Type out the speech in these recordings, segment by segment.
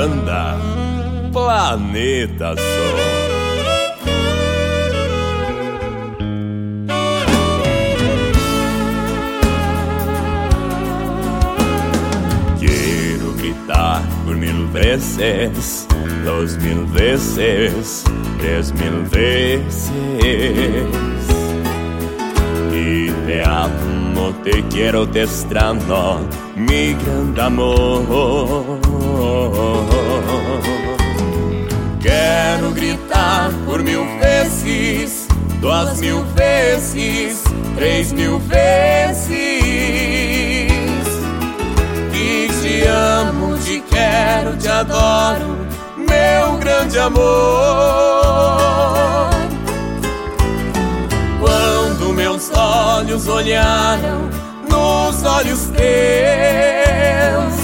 banda Planeta Som. Por 1000 veces, 2000 veces, 3000 veces. Y te amo, te quiero, te extraño, mi gran amor. Quero gritar por 1000 vezes, 2000 vezes, 3000 vezes. Te amo, te quero, te adoro, meu grande amor. Quando meus olhos olharam nos olhos teus,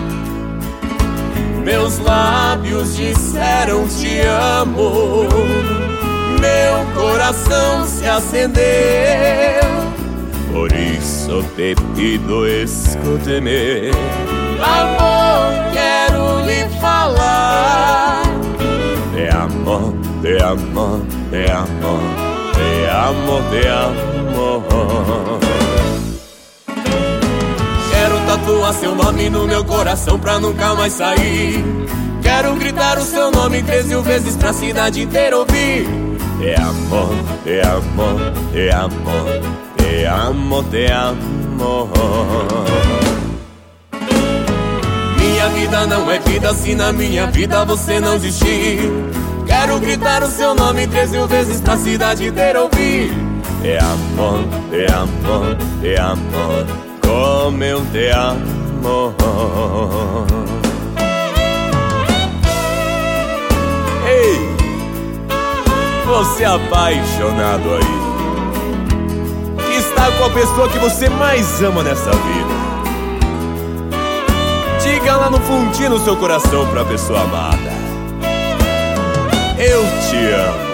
meus lábios disseram te amo, meu coração se acendeu. Por isso te pido, escute-me. Amor, quero lhe falar. Te amo, te amo, te amo, te amo, te amo. Quero tatuar seu nome no meu coração pra nunca mais sair. Quero gritar o seu nome 13 vezes pra cidade inteira ouvir. Te amo, te amo, te amo, te amo, te amo. Minha vida não é vida se na minha vida você não existir. Quero gritar o seu nome 13 vezes pra cidade inteira ouvir. Te amo, te amo, te amo, como eu te amo. Ei, você apaixonado aí, que está com a pessoa que você mais ama nessa vida, diga lá no fundinho do seu coração pra pessoa amada: eu te amo.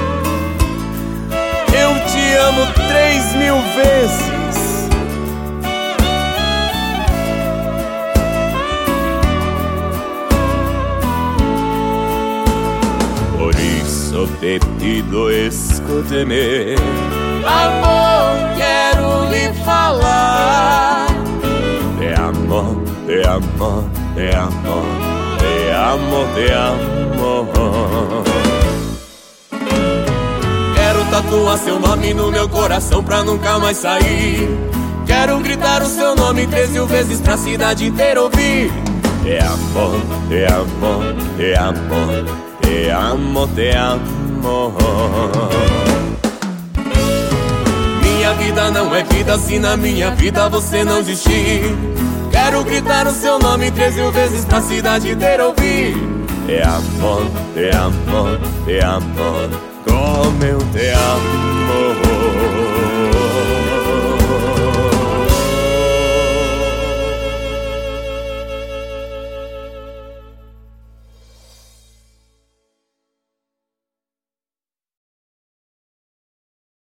Eu te amo 3000 vezes. Por isso te pido, escute-me. Amor, quero lhe falar. Te amo, te amo, te amo, te amo, te amo. Quero tatuar seu nome no meu coração pra nunca mais sair. Quero gritar o seu nome 13 vezes pra cidade inteira ouvir. Te amo, te amo, te amo, te amo, te amo. Minha vida não é vida se na minha vida você não existir. Quero gritar o seu nome 13 vezes pra cidade inteira ouvir. Te amo, te amo, te amo, como eu te amo.